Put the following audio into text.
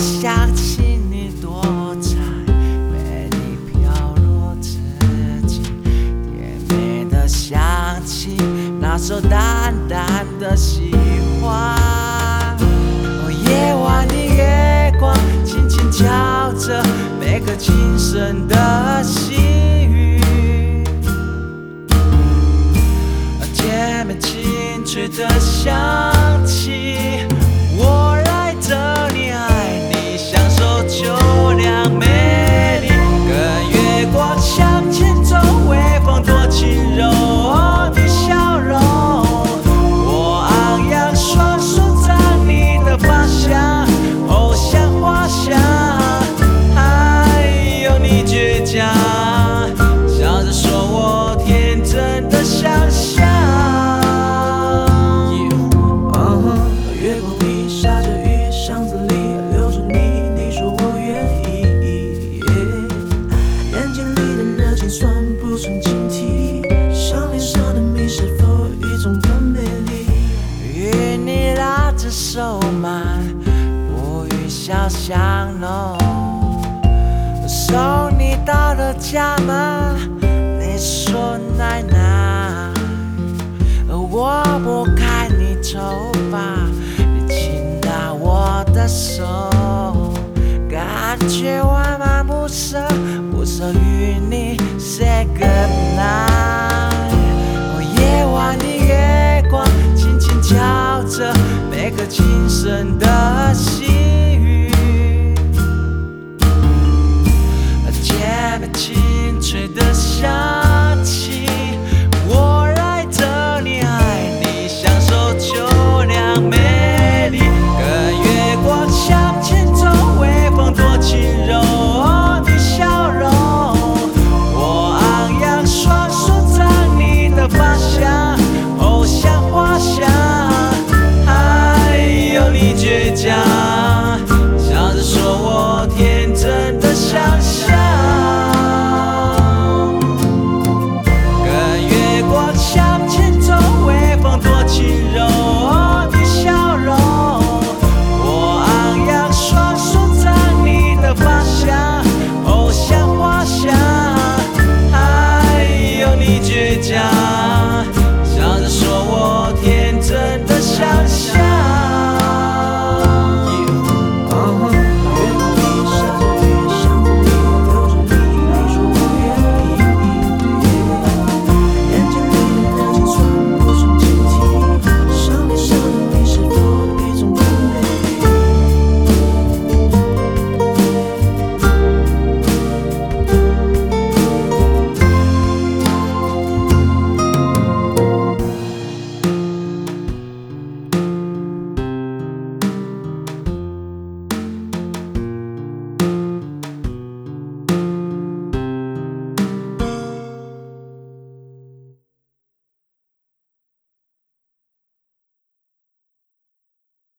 想起你多彩，美丽飘落自己，甜美的香气，那首淡淡的喜欢。夜晚的月光轻轻敲着每个轻声的细语，甜美清脆的香气，我赖着你爱你，享受秋凉美丽，跟月光向前走，微风多轻柔的笑容，我昂扬双手掌你的发香，哦像花香，还有你倔强，笑着说我天真的想象。 月光里下着雨，巷子里留着你，你说我愿意。眼睛里的热情算不算警惕？项链上的谜是否一种的美丽？ 与你拉着手慢步与小巷弄，送你到了家门，你说奶奶，我拨开你头发，你亲到我的手，感觉万般不舍，不舍与你 say goodnight。夜晚的月光轻轻敲着每个轻声的心。